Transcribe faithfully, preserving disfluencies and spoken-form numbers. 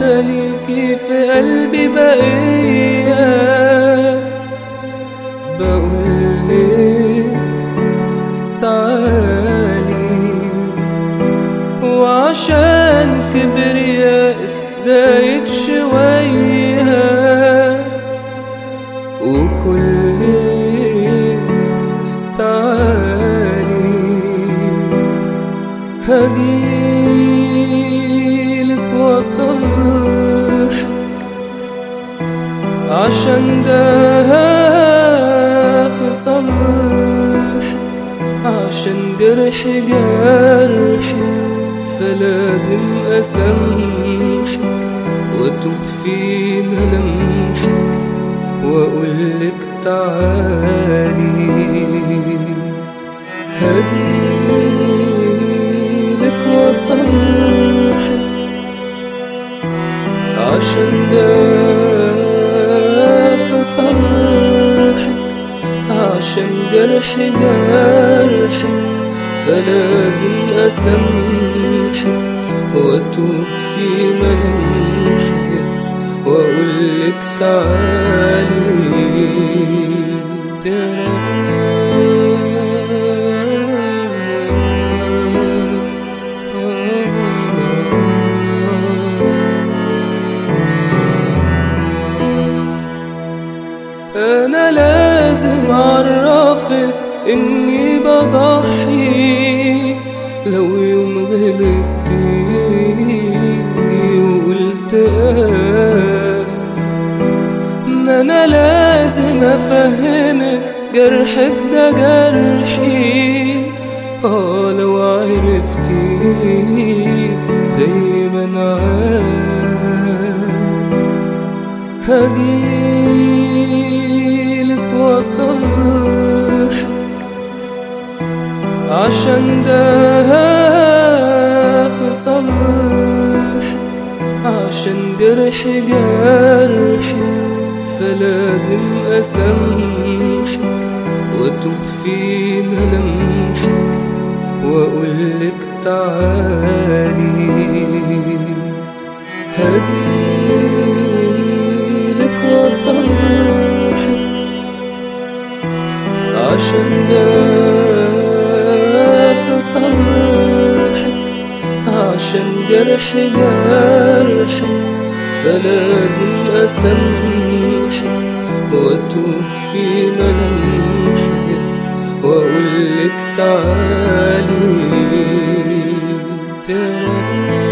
لسه ليكي في قلبي بقية، بقولك تعالي، وعشان كبريائك زايد شوية وكلك تعالي، هجيلك واصلحك عشان ده في صلحك، عشان جرحي جرحك فلازم أسامحك وأتوب في ملامحك وأقولك تعالي، هجيلك واصلحك عشان ده في صلحك، عشان جرحي جرحك فلازم أسامحك وأتوب في ملامحك وأقولك تعالي. أنا لازم أعرفك إني بضحي لو يوم غلطتي وقلت آسف، ما أنا لازم أفهمك جرحك ده جرحي، آه لو عرفتي زي ما أنا عارف، هجيلك واصلحك عشان ده في صلحك، عشان جرحي جرحك فلازم أسامحك وأتوب في ملامحك وأقولك تعالي، هجيلك واصلحك عشان ده في صلحك، عشان جرحي جرحك فلازم أسامحك وأتوب في ملامحك وأقولك تعالي.